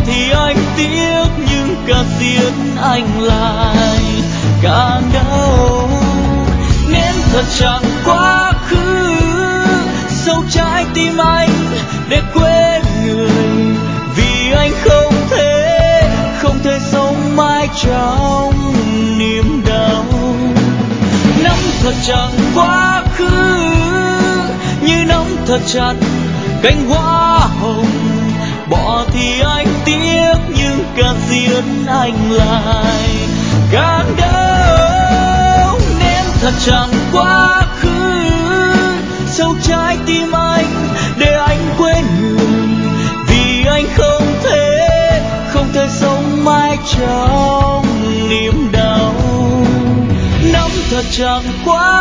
thì anh tiếc, nhưng càng giết anh lại càng đau. Nén thật chẳng quá khứ sâu trái tim anh để quên người, vì anh không thể sống mãi trong niềm đau. Nắm thật chặt quá khứ như nắm thật chặt cánh hoa hồng, bỏ thì anh tiếc, nhưng càng giết anh lại càng đau. Nén thật chặt quá khứ sâu trái tim anh để anh quên người, vì anh không thể sống mãi trong niềm đau. Nắm thật chặt quá